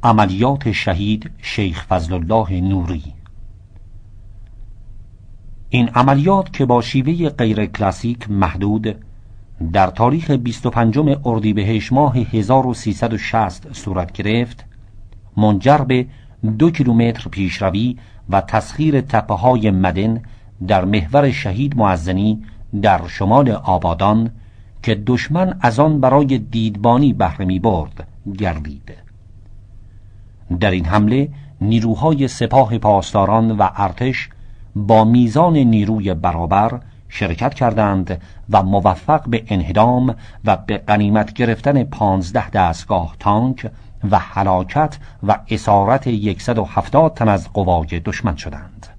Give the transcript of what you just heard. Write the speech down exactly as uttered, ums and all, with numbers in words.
عملیات شهید شیخ فضل الله نوری. این عملیات که با شیوه غیر کلاسیک محدود در تاریخ بیست و پنجم اردیبهشت ماه هزار و سیصد و شصت صورت گرفت، منجر به دو کیلومتر پیشروی و تسخیر تپه‌های مدن در محور شهید معزنی در شمال آبادان که دشمن از آن برای دیدبانی بهره می‌برد گردید. در این حمله نیروهای سپاه پاسداران و ارتش با میزان نیروی برابر شرکت کردند و موفق به انهدام و به غنیمت گرفتن پانزده دستگاه تانک و هلاکت و اسارت صد و هفتاد تن از قوای دشمن شدند.